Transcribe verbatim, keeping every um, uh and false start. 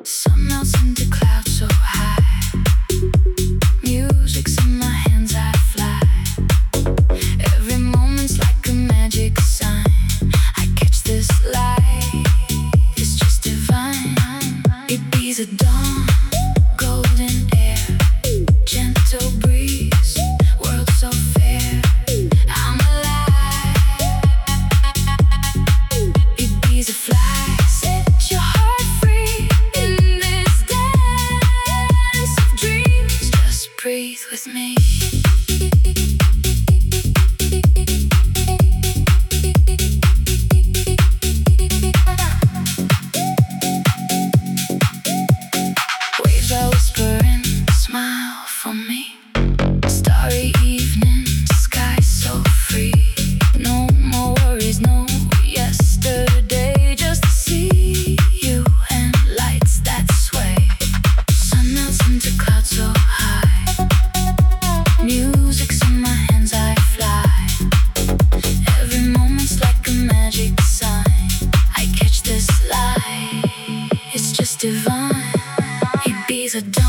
Sun melts into clouds so high. Music's in my hands, I fly. Every moment's like a magic sign. I catch this light, it's just divine. It beats at dawn, golden air, gentle breeze, world so fair. I'm alive. It beats a fly, set your heart free in this dance of dreams. Just breathe with me. Waves are whispering, smile for me. Starry evening, sky so free. No more worries, no yesterday. Just to see you and lights that sway. Sun melts into clouds so high. Music's in my hands, I fly. Every moment's like a magic sign. I catch this light, it's just divine. It beats a dawn.